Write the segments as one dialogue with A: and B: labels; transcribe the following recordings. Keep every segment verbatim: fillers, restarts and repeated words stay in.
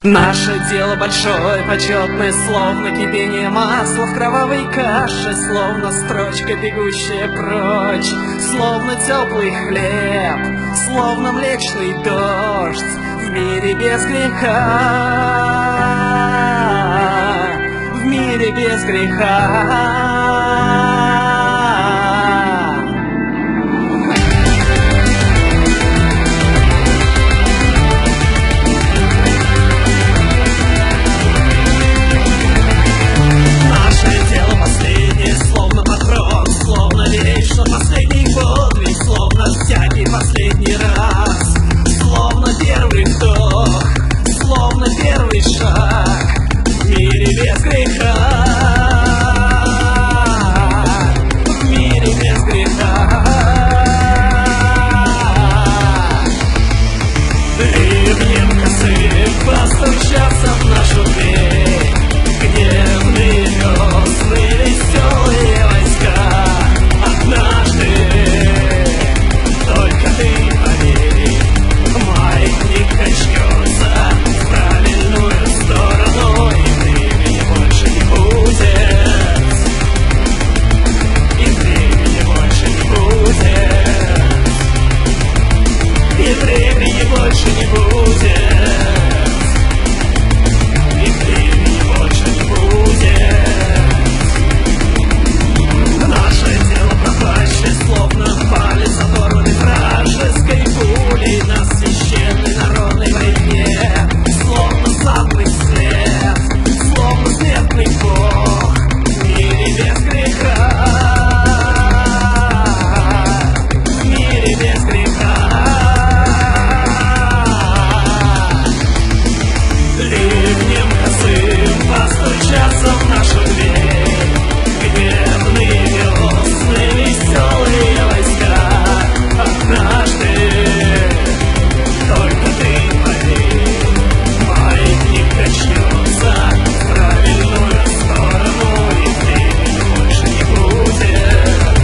A: Наше дело большое, почетное, словно кипение масла в кровавой каше, словно строчка, бегущая прочь, словно теплый хлеб, словно млечный дождь в мире без греха, в мире без греха. Словно вечно последний подвиг, словно всякий последний раз, словно первый вдох, словно первый шаг в мире без греха, в мире без греха. Ливнем косым постучаться в нашу дверь, гневные весны, веселые войска. Однажды, только ты поверь, маятник качнется в правильную сторону, и времени больше не будет, и времени больше не будет, и времени больше не будет, и времени больше не будет. Наше дело пропащее, словно палец оторванный вражеской пулей на священной народной войне, словно затлый след, словно смертный бог в мире без греха, в мире без греха. Ливнем косым постучаться в нашу дверь, гневные весны, веселые войска. Однажды, только ты поверь, маятник качнется в правильную сторону, и времени больше не будет,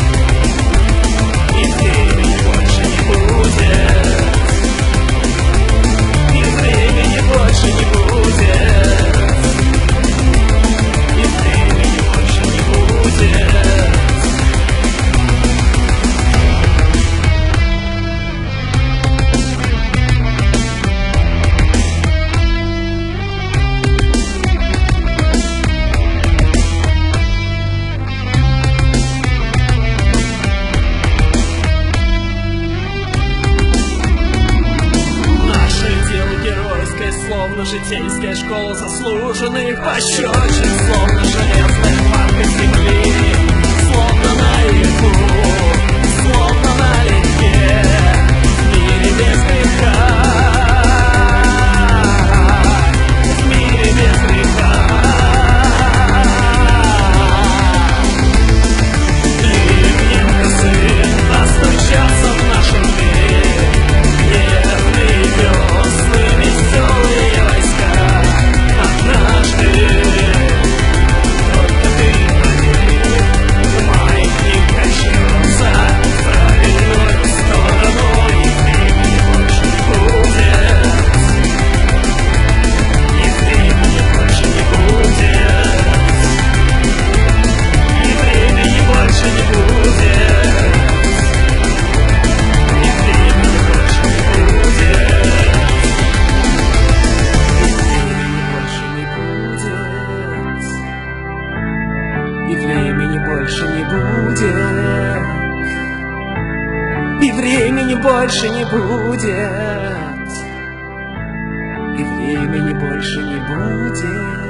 A: и времени больше не будет, и времени больше не будет, и времени больше не будет. Наше дело геройское, словно житейская школа заслуженных пощечин, словно железная хватка земли, словно наяву, словно налегке, в мире без греха, в мире без греха. Ливнем косым постучаться в нашу дверь, гневные весны, веселые войска. Однажды, только ты поверь, маятник качнется в правильную сторону, и времени больше не будет, и времени больше не будет, и времени больше не будет, и времени больше не будет, и времени больше не будет, и времени больше не будет, и времени больше не будет.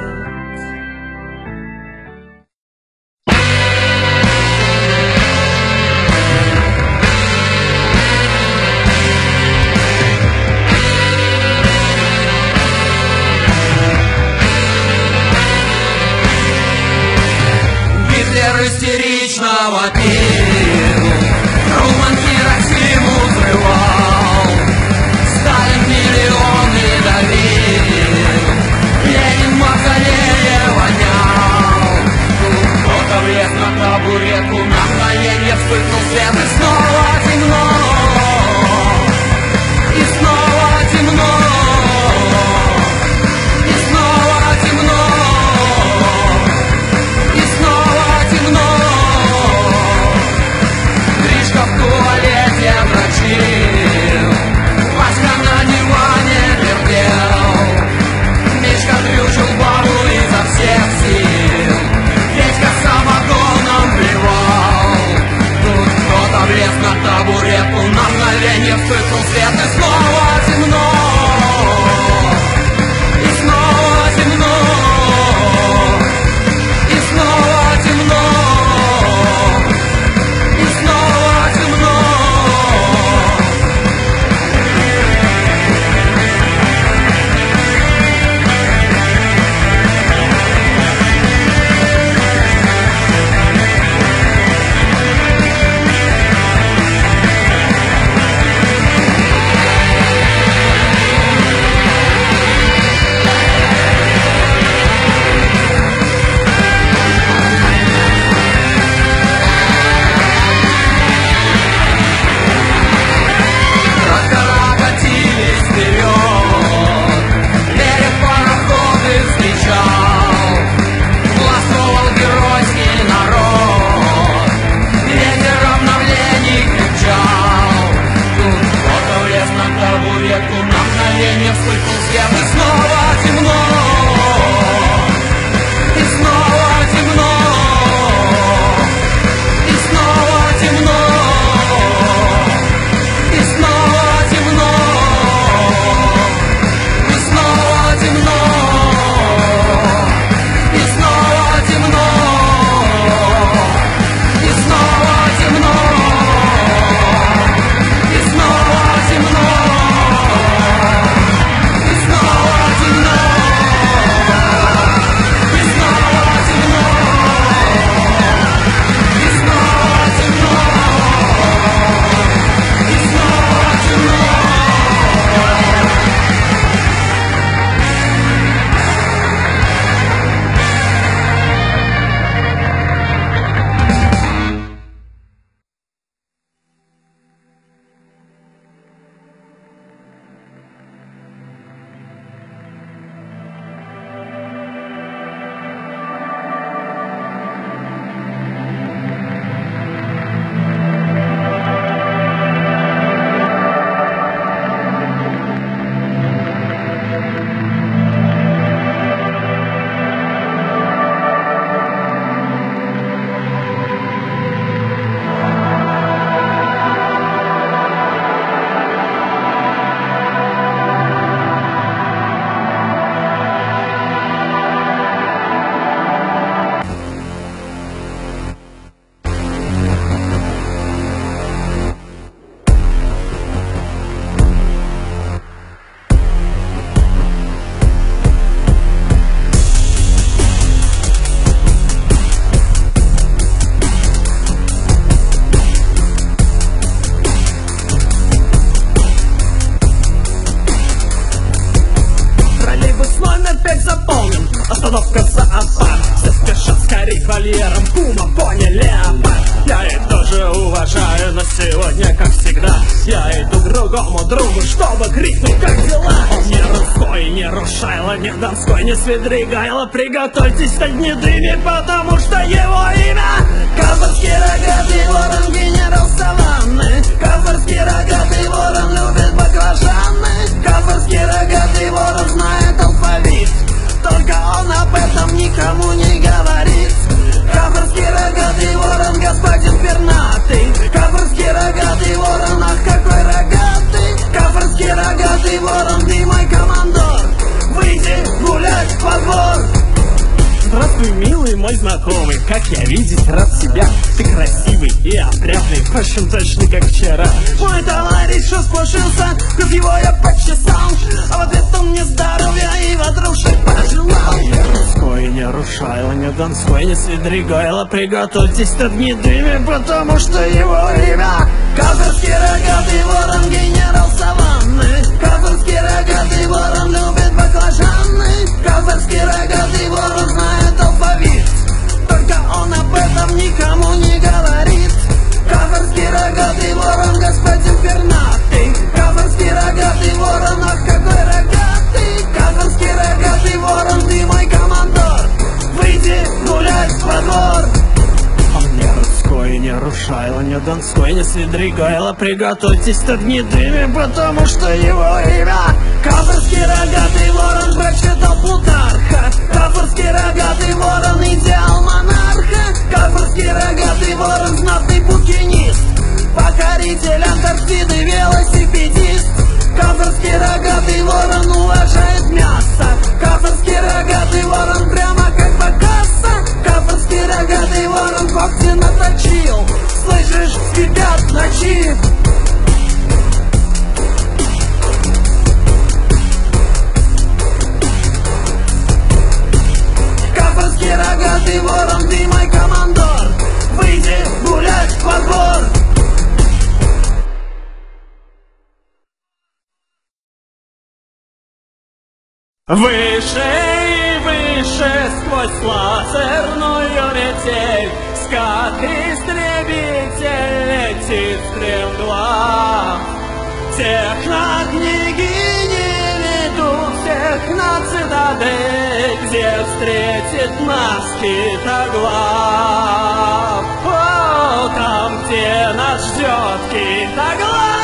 B: Гитлер истерично вопил, Труман Хиросиму взрывал, Сталин миллионы давил, Ленин мавзолее вонял. Тут кто-то влез на табуретку, на мгновенье вспыхнул свет, и снова темно, и снова темно.
A: поняли? Я их тоже уважаю, но сегодня, как всегда, я иду к другому другу, чтобы крикнуть: как дела? Он не русской, не Рушайло, не Донской, не Свидригайло. Приготовьтесь стать гнедыми, потому что его имя Каспарский рогатый ворон, генерал Саванны. Каспарский рогатый ворон любит баклажаны. Каспарский рогатый ворон знает алфавит, только он об этом никому не говорит. Каспарский рогатый ворон, господин пернатый. Каспарский рогатый ворон, ах какой рогатый. Каспарский рогатый ворон, ты мой командор, выйди гулять во двор. Здравствуй, милый мой знакомый, как я видеть рад тебя. Ты красивый и опрятный, впрочем, точно как вчера. Мой товарищ расплошился, как его я почесал, а в ответ он мне здоровья и ватрушек пожелал. Не Русской, не Рушайло, не Донской, не Свидригайло. Приготовьтесь стать гнедыми, потому что его имя Каспарский рогатый ворон, генерал Саванны. Каспарский рогатый ворон любит баклажаны. Каспарский рогатый ворон знает алфавит, только он об этом никому не говорит. Каспарский рогатый ворон, господин пернатый. Каспарский рогатый ворон, ах какой рогатый. Каспарский рогатый ворон, ты мой командор, выйди гулять во двор. Он не Русской, не Рушайло, не Донской, не Свидригайло. Приготовьтесь стать гнедыми, потому что его имя Каспарский рогатый ворон, прочитал Плутарха. Каспарский рогатый ворон, идеал монарха. Каспарский рогатый ворон, знатный букинист, покоритель Антарктиды, велосипедист. Каспарский рогатый ворон уважает мясо. Каспарский рогатый ворон прямо как Бакасса. Каспарский рогатый ворон когти наточил, слышишь, скрипят ночи. Каспарский рогатый ворон, ты мой командор, выйди гулять во двор. Выше и выше сквозь лазерную метель скат-истребитель летит стремглав. Технокнягини ведут всех на цитадель, где встретит нас Китоглав. О, там, где нас ждет Китоглав.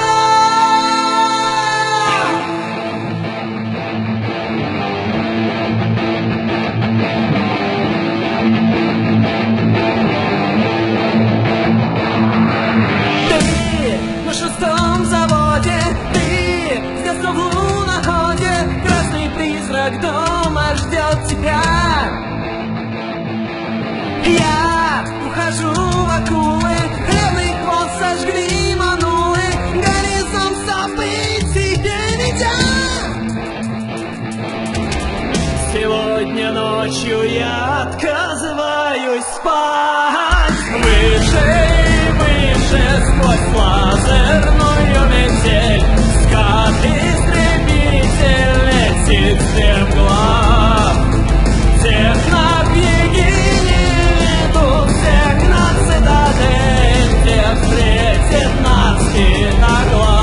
A: На шестом заводе ты с детства в луноходе, красный призрак дома ждет тебя. Я ухожу в акулы, хлебный хвост сожгли манулы, горизонт событий перейдя. Сегодня ночью я отказываюсь спать. Выше и выше сквозь лазерную метель скат-истребитель летит стремглав. Технокнягини ведут всех на цитадель, где встретит нас Китоглав.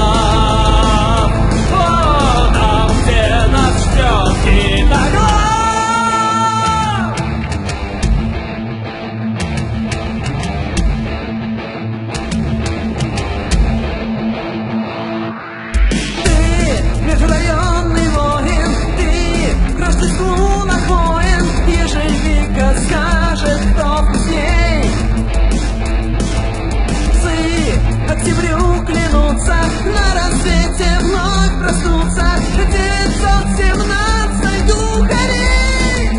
A: О, там, где нас ждет Китоглав. Межрайонный воин, ты гражданству нахоен, ежевика скажет, кто вкусней. Псы октябрю клянутся, на рассвете вновь проснутся девятьсот семнадцать духарей.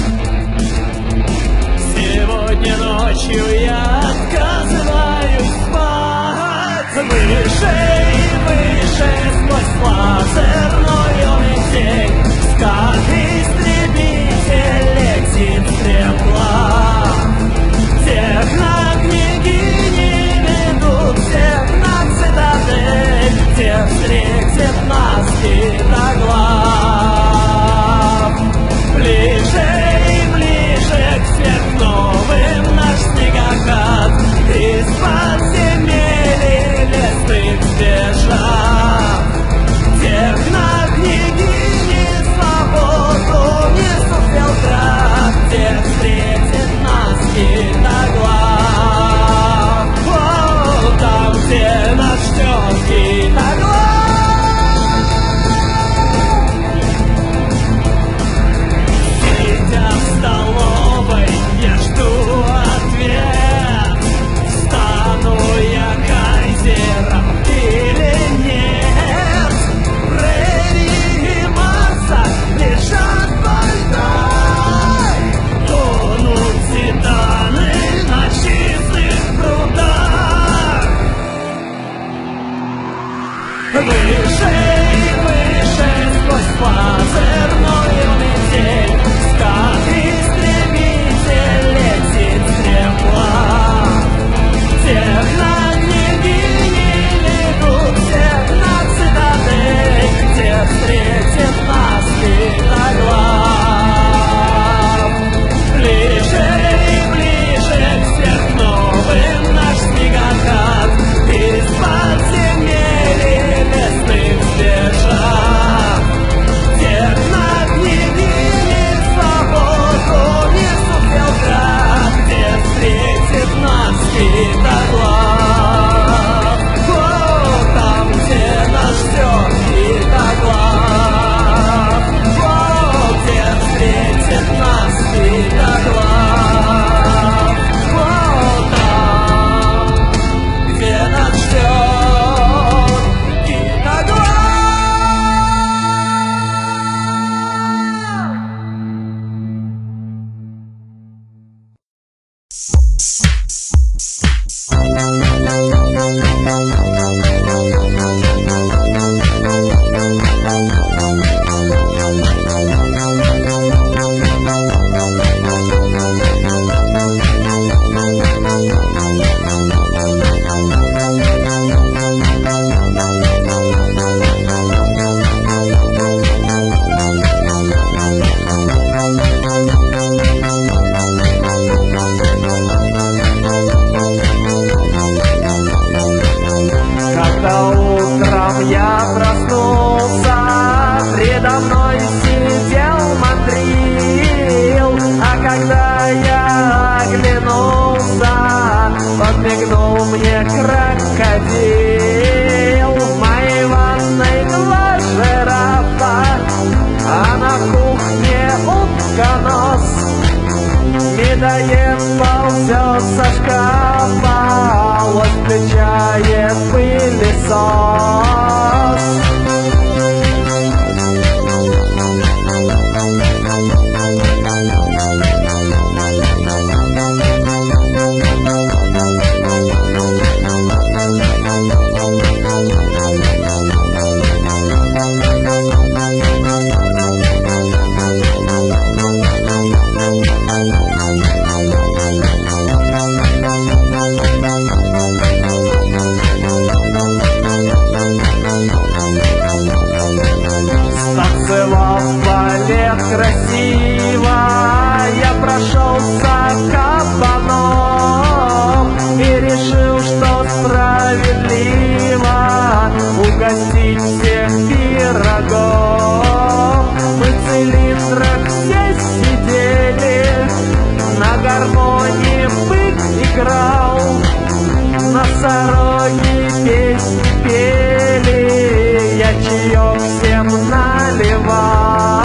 A: Сегодня ночью я отказываюсь спать. Выше и выше сквозь лазерную метель скат-истребитель летит стремглав. Технокнягини ведут всех на цитадель, где встретит нас Китоглав. Ближе и ближе к сверхновым наш снегоход Медоед ползет со шкафа, вот включает пылесос. Красиво я прошелся кабаном и решил, что справедливо угостить всех пирогом. Мы в цилиндрах все сидели, на гармонии бык играл, носороги песни пели, я чаек всем наливал.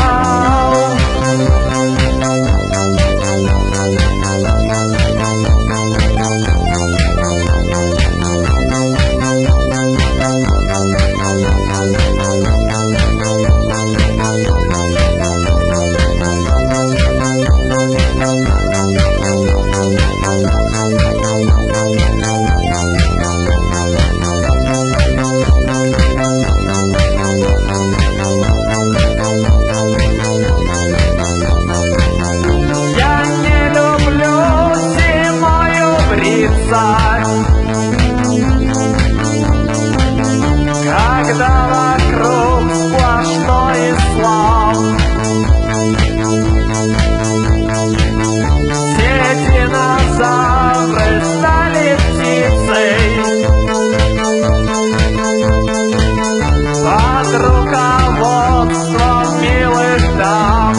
A: Когда вокруг сплошной ислам, все динозавры стали птицей под руководством милых дам.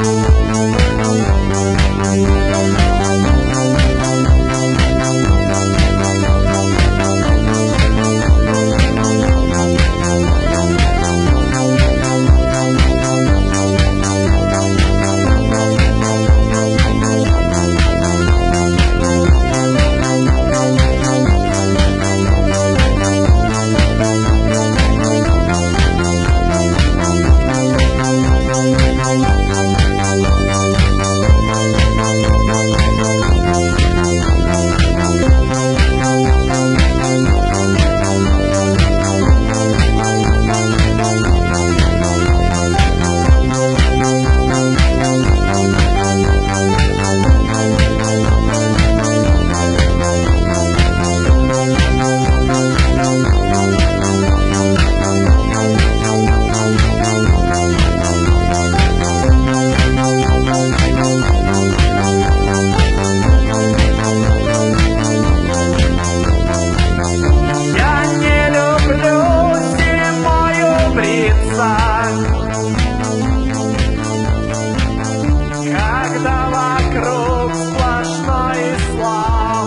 A: Когда вокруг сплошной ислам,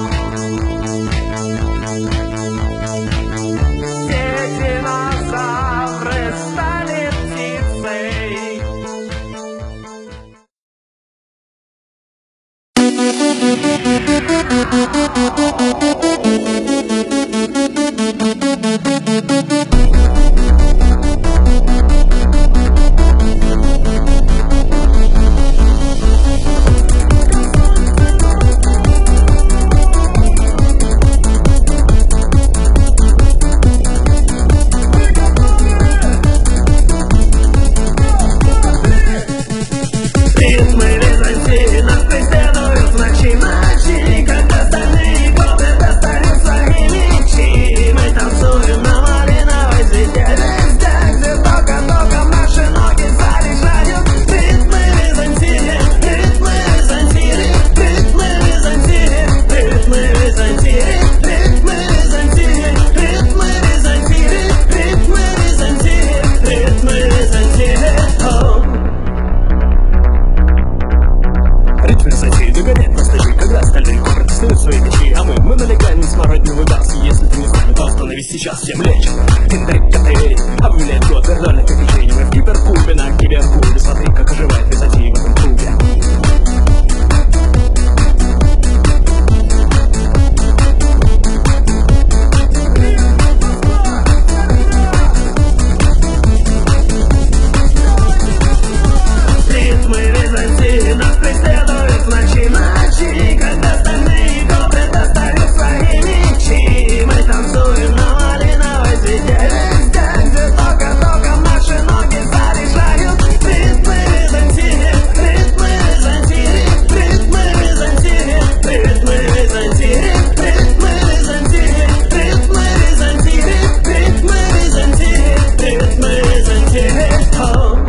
A: все динозавры стали птицей. смородиновый газ. Если ты не с нами, то остановись сейчас, всем лечь. Интриг-котерей объявляет год виртуальных приключений. Мы в киберкубе, на киберкубе. Смотри, как оживает визави в этом клубе.
C: Нас преследуют ночи, ночи, когда остальные копы достают свои мечи. Мы танцуем на малиновой цвете везде, где только-только наши ноги заряжают. Ритмы Византии, ритмы Византии, ритмы Византии, ритмы Византии, ритмы Византии, ритмы Византии, ритмы Византии, ритмы Византии.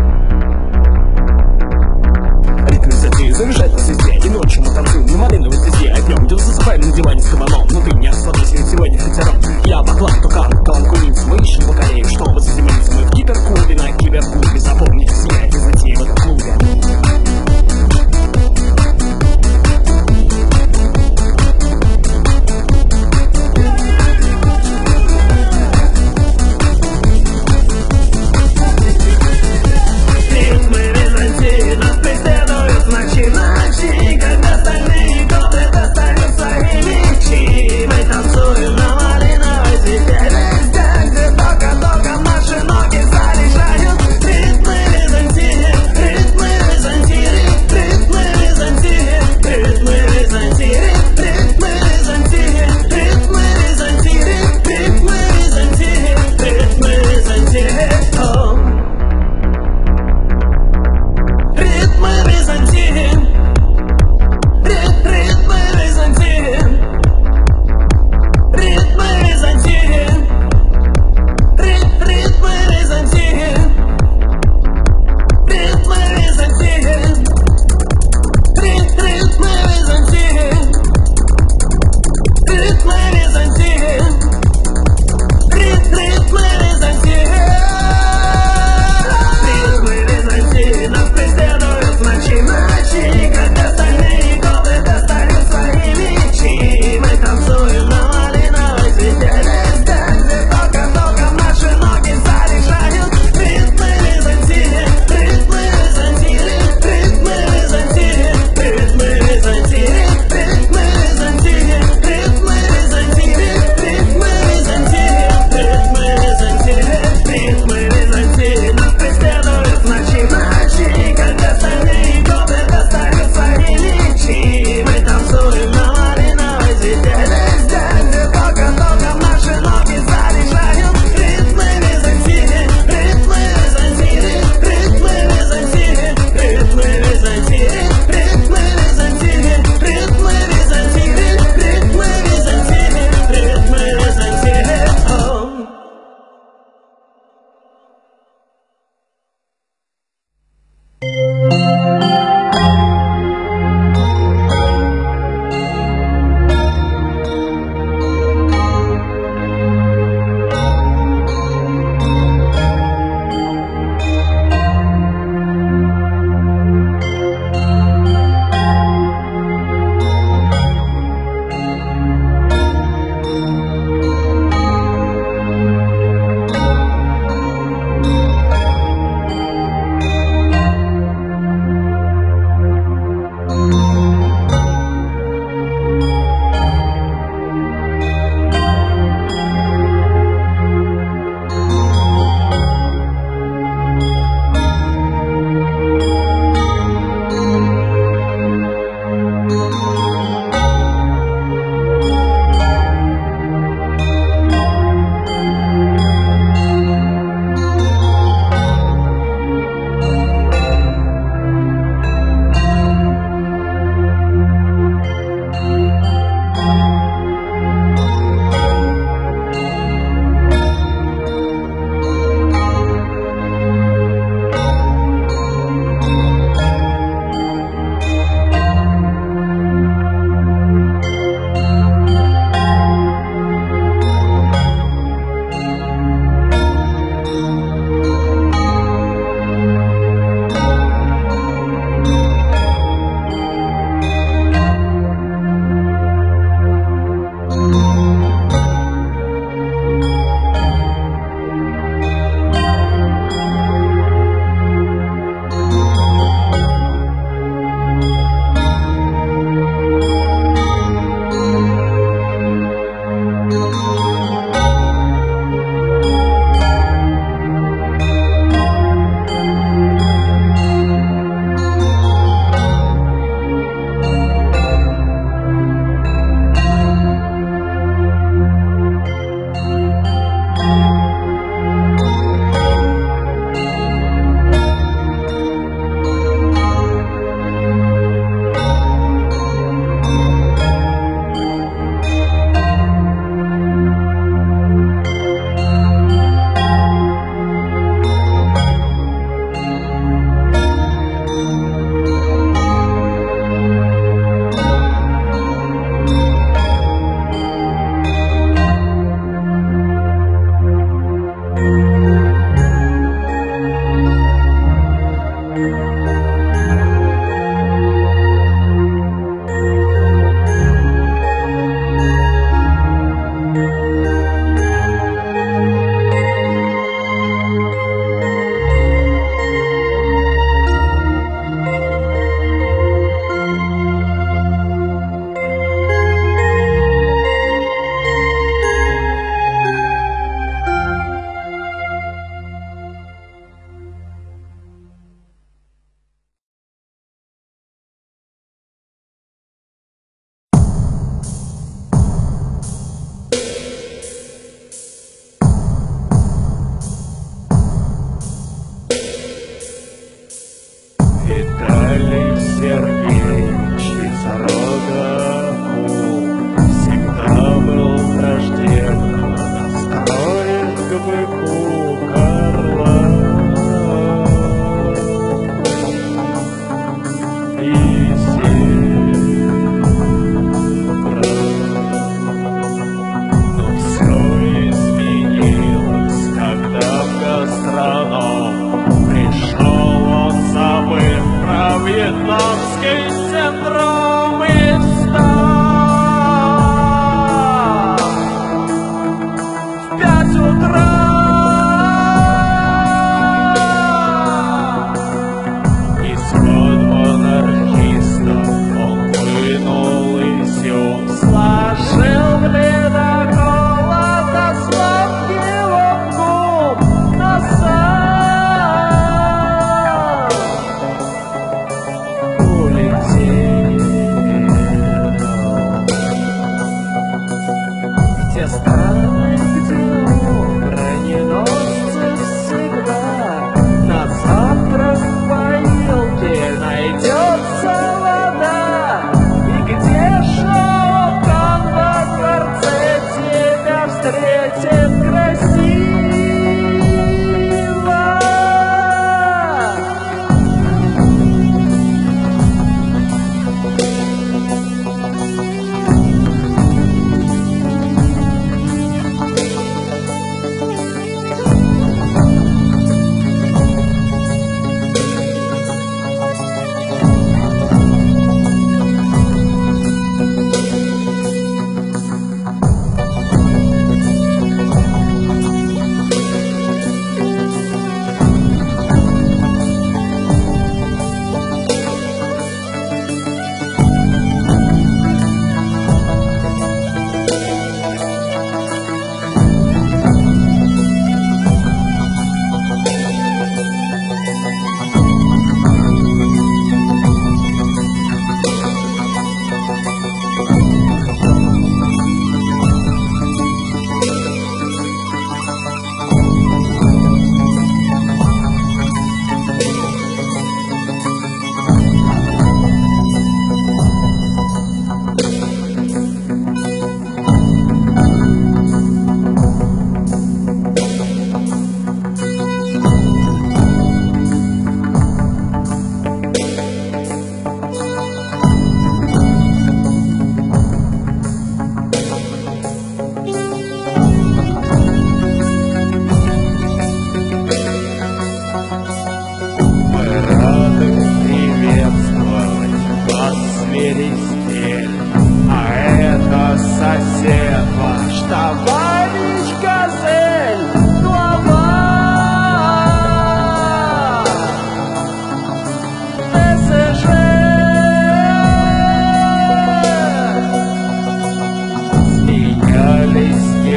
C: Заряжать на звезде, и ночью мы танцуем на малиновой звезде. А днем где засыпаем на диване с кабаном. Но ты не осталась ведь сегодня ветеран. Я баклан, тукан, каланкуниц. Мы ищем бакалеев, чтобы заземлиться. Мы в киберкубе, на киберкубе. Запомните все Византии в этом клубе.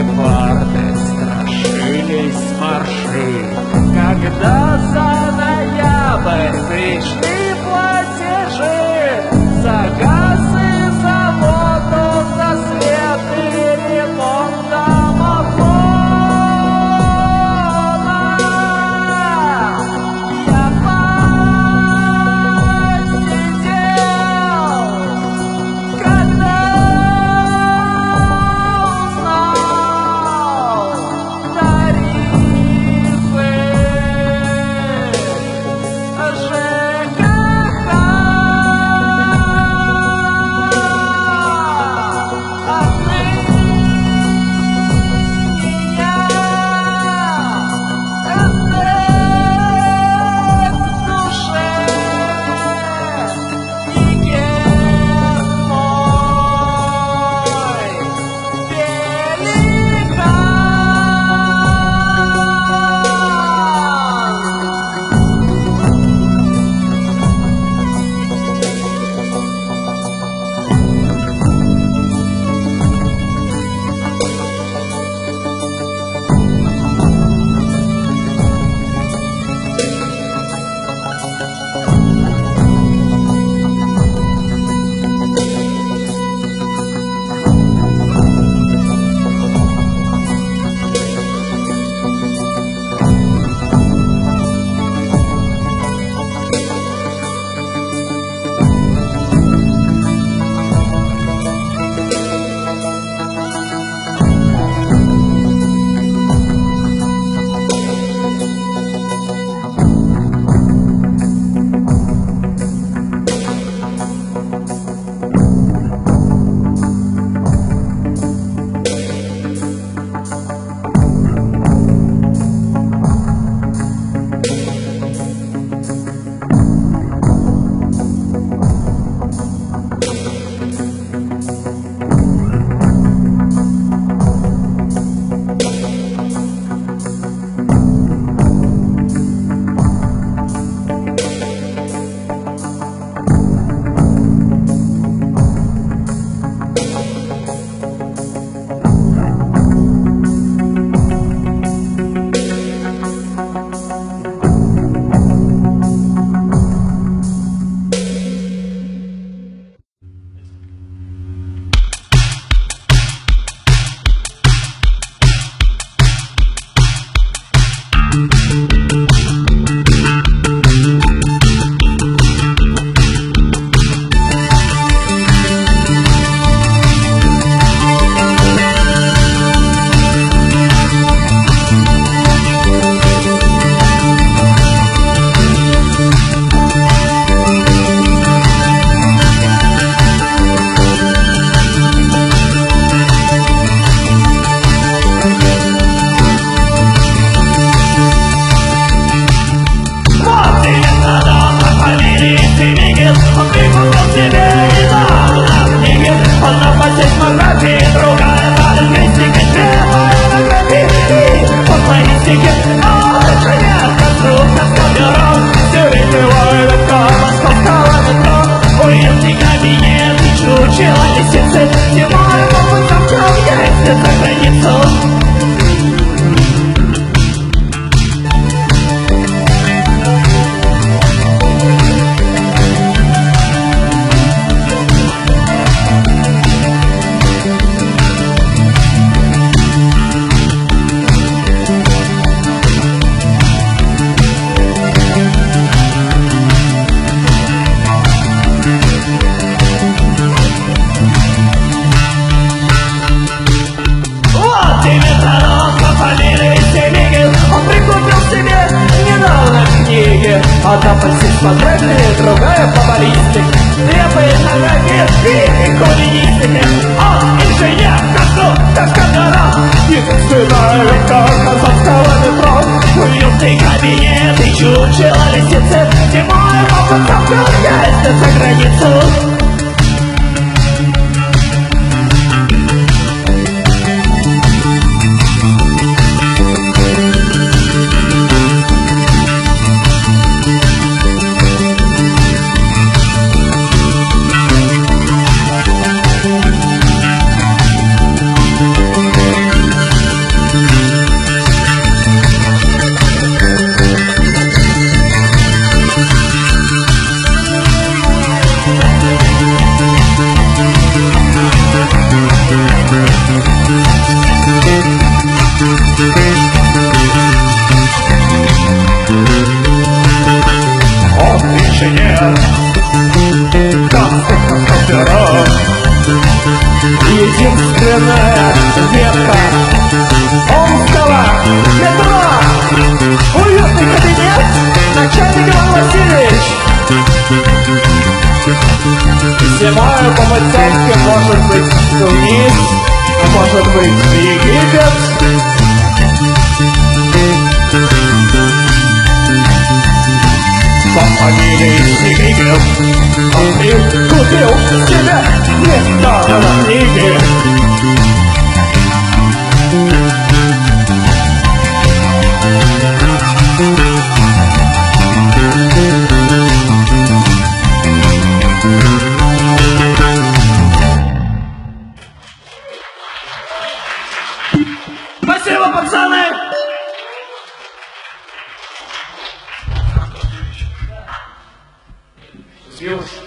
A: гепарды страшились марши. Когда за ноябрь пришли платежи, за газ и за воду, за свет и ремонт домофона, я посидел, когда узнал тарифы ЖКХ.
C: Одна по сейсмографии, другая по баллистике, две по этнографии и кулинистике. Он инженер, конструктор, ковера и стыдная века казанского метро. Уютный кабинет и чучело лисицы, зимой могут там ездить за границу. единственная ветка омского метро. Уютный кабинет, начальник Иван Васильевич. Зимою по Мытцовке, может быть, вниз, может быть, в Египет. По фамилии Сигигев, а ты купил себе место на книге. Спасибо, пацаны! Съешь?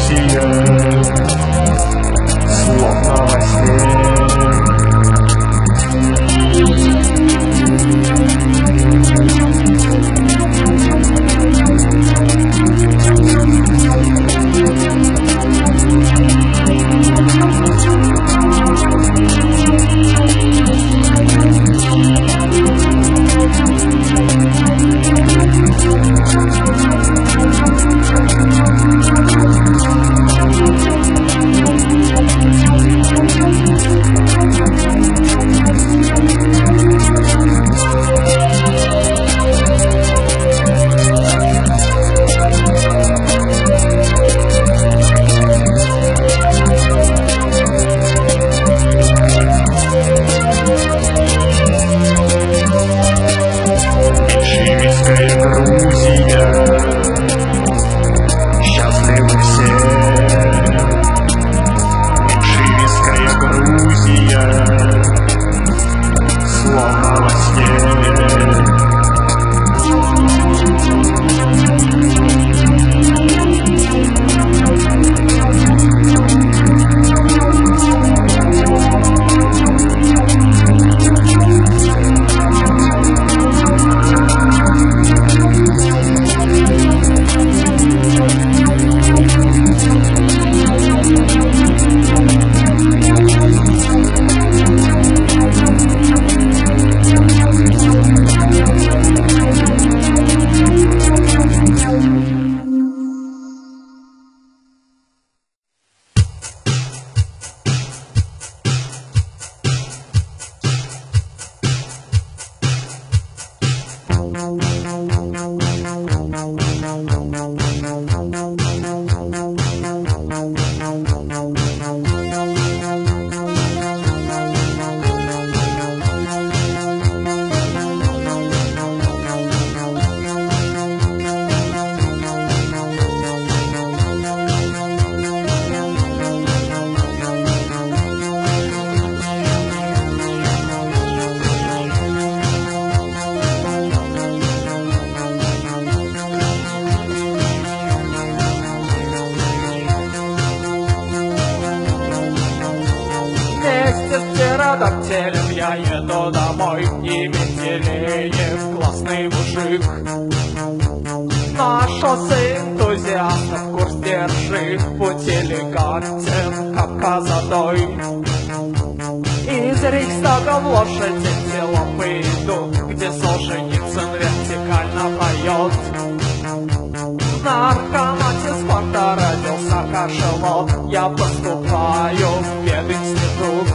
C: Грузия, словно во сне.
A: Телем я еду домой, и Менделеев классный мужик. На шоссе энтузиастов курс держит, путь элегантен, как козадой. Из Рейхстага в лошади антилопы идут, где Солженицын вертикально поет. В наркомате спорта родился кашелот, я поступаю в пединститут.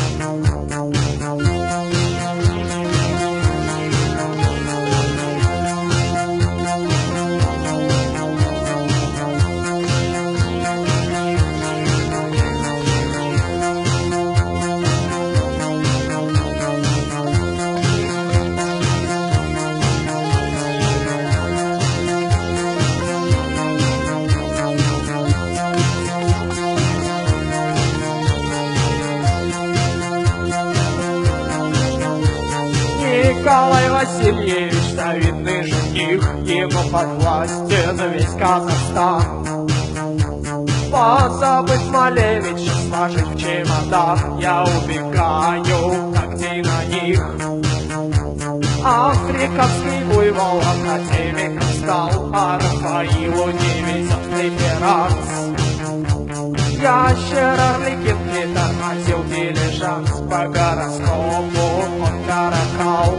A: Николай Васильевич, завидный жених, ему под властен весь Казахстан. Позабыть Малевича, сложить в чемодан, я убегаю, как день на них. Африканский буйвол академиком стал, а Рафаилу не везет в преферанс. Ящер Орликин не тормозил дилижанс, по гороскопу он каракал.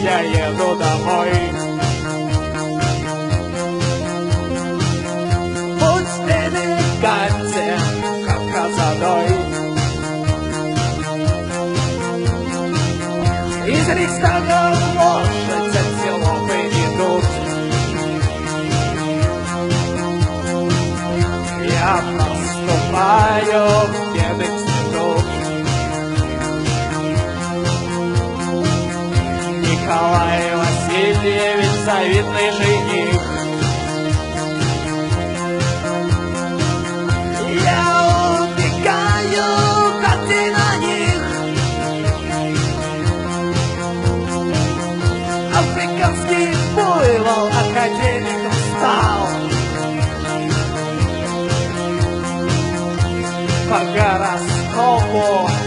C: я еду домой. Путь элегантен, как Казадой. Из Рейхстага лошадь антилопы идут. Я поступаю в пединститут. Николай Васильевич, завидный жених.